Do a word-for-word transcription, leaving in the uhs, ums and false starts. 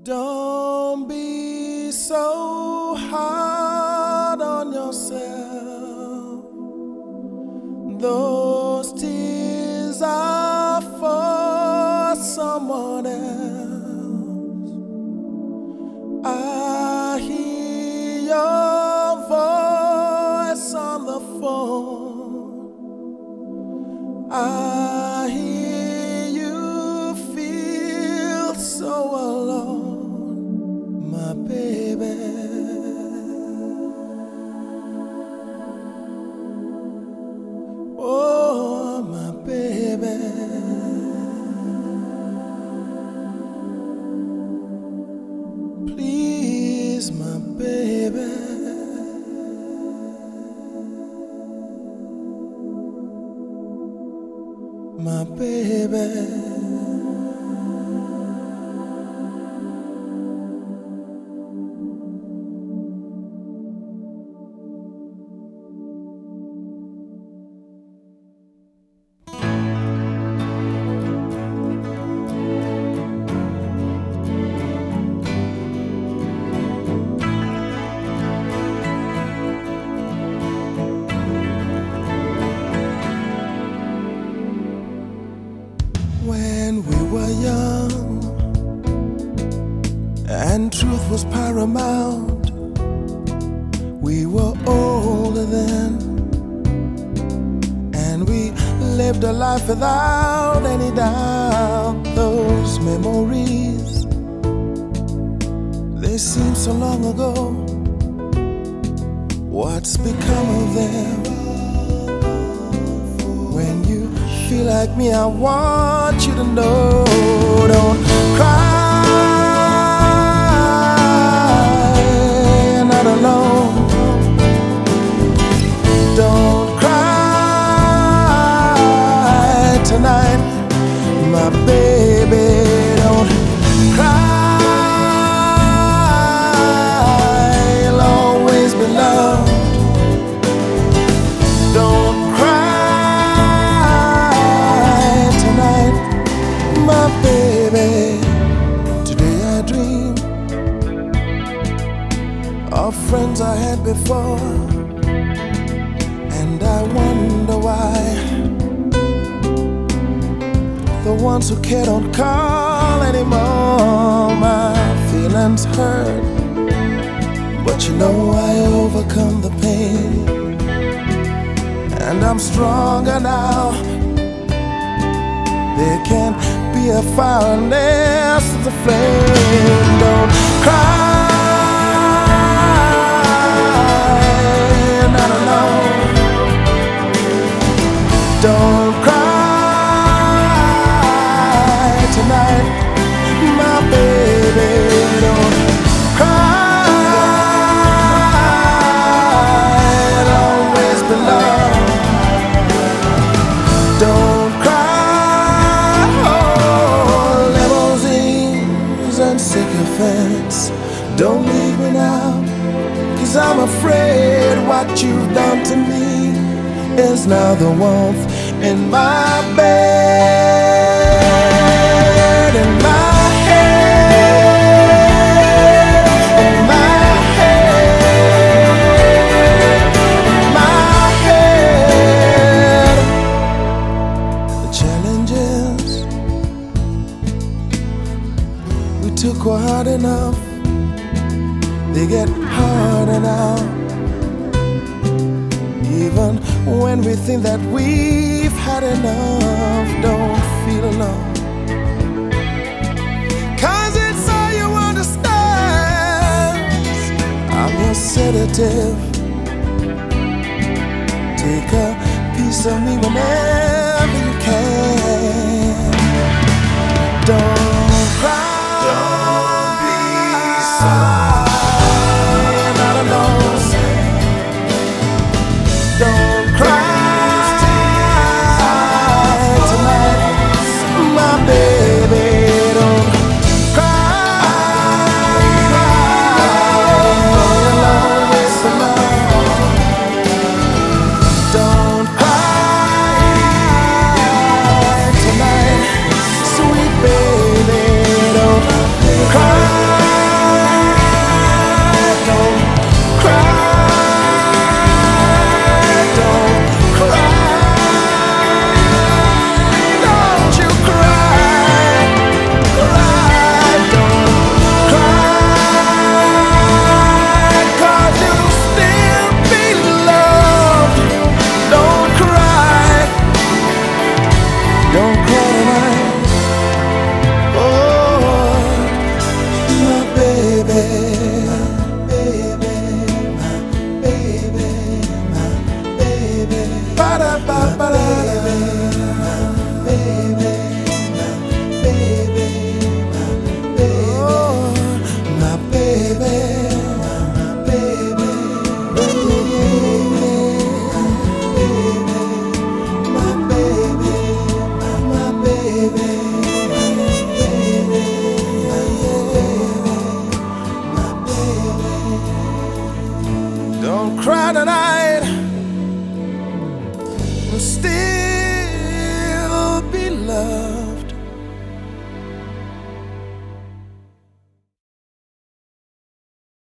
Don't be so hard on yourself. Those tears are for someone else. I hear your voice on the phone. I hear you feel so alone, my baby. Oh, my baby. Please, my baby. My baby. When we were young and truth was paramount, we were older then, and we lived a life without any doubt. Those memories, they seem so long ago. What's become of them? When you feel like me, I want you to know, don't cry, you're not alone. Don't cry tonight, my baby. Don't cry, you'll always be loved. Don't my baby. Today I dream of friends I had before, and I wonder why the ones who care don't call anymore. My feelings hurt, but you know I overcome the pain, and I'm stronger now. There can't be a fire unless there's a flame. Don't cry, you're not alone. Don't cry tonight, my baby. Don't cry, you'll always be loved. Don't sycophants, don't leave me now, 'cause I'm afraid what you've done to me is now the warmth in my bed, in my head, in my head, in my head. The challenges we took were hard enough, they get harder now. Even when we think that we've had enough, don't feel alone, 'cause it's all you understand. I'm your sedative, take a piece of me whenever you can. Don't cry, you're not alone. Don't cry tonight, my baby. Don't cry, you'll always be loved. Don't cry tonight, sweet baby. Don't cry. out tonight and still be loved.